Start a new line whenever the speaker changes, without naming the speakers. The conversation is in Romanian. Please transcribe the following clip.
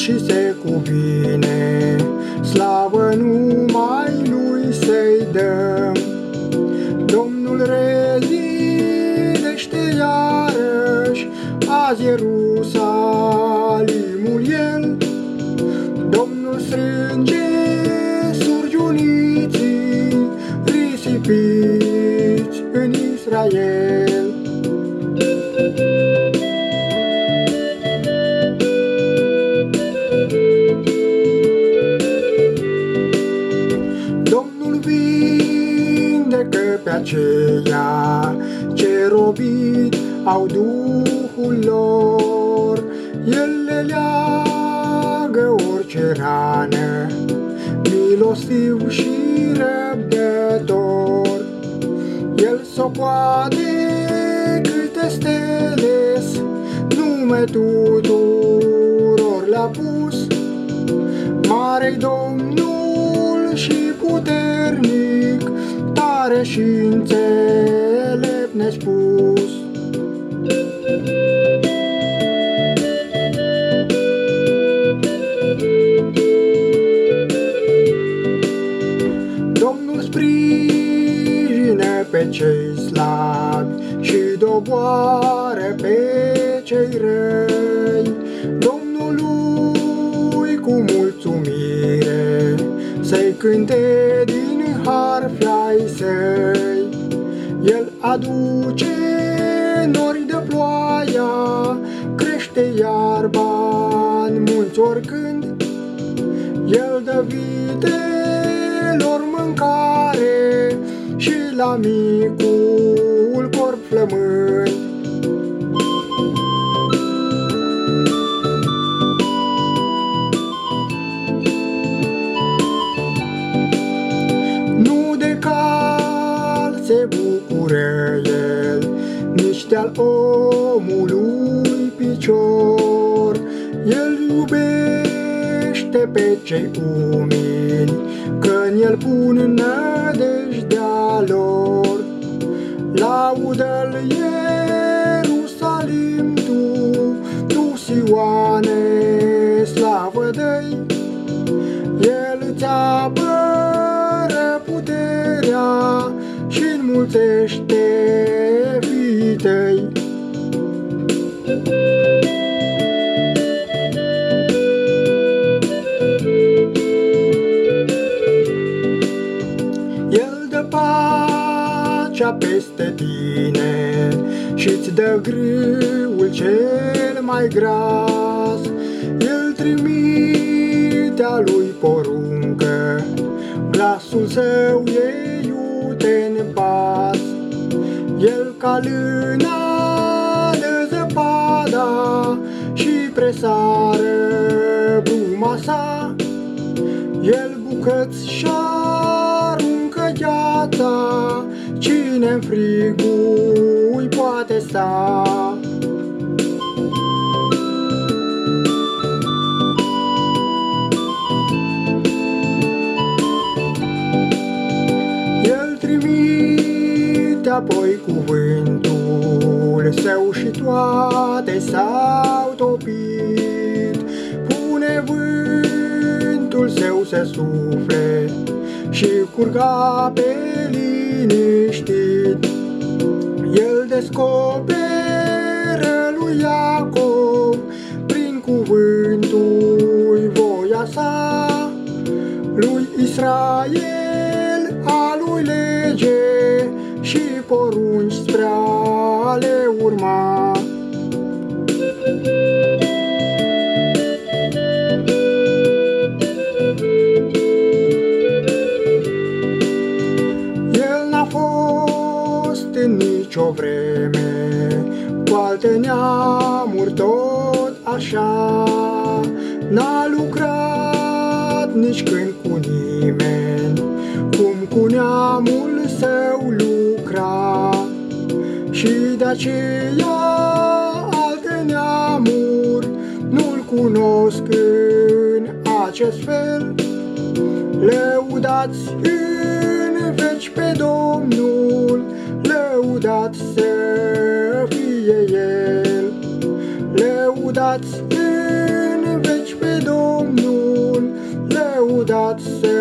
și se cuvine, slavă numai Lui să-i dăm. Domnul rezidește iarăși azi Ierusalimul El. Domnul strânge surgiuniții risipiți în Israel. Domnul vindecă pe aceia ce robit au Duhul lor. El le leagă orice rană, milostiv și răbdător. El socoate câte stele, nume tuturor le-a pus. Mare-i Domnul și puternic, tare și înțelept nespus. Domnul sprijină pe cei slabi și doboară pe cei răi. Domnul lui cu mulțumire să-i cânte din harfi ai săi. El aduce nori de ploaia, crește iarba în munți oricând. El dă vitelor mâncare și la micul corp flămâni. Nu de cal se bucură El, nici de-al omului picior. El iubește pe cei umili, că-n El pun nădejdea lor. Laudă-L Ierusalim tu Sioane, slavă dă-i. El îți apără puterea și înmulțește fiii tăi. El dă pacea peste tine și-ți dă grâul cel mai gras. El trimite-a lui poruncă, glasul său e iute în pas. El ca lâna dă zăpada și presară bruma sa. El bucăți și-aruncă gheața, cine-n frigul poate sta. El trimite apoi cuvântul său și toate s-au topit. Pune vântul său să sufle și curga pe liniștit. El descoperă lui Iacov prin cuvântul voia sa. Lui Israel a lui lege și porunci spre a le urma. El n-a fost în nicio vreme cu alte neamuri tot așa. N-a lucrat nici când cu nimeni cum cu neamul său lucra. Și de aceea alte neamuri nu-l cunosc în acest fel. Lăudați în veci pe Domnul, lăudați să fie El. Lăudați în veci pe Domnul. se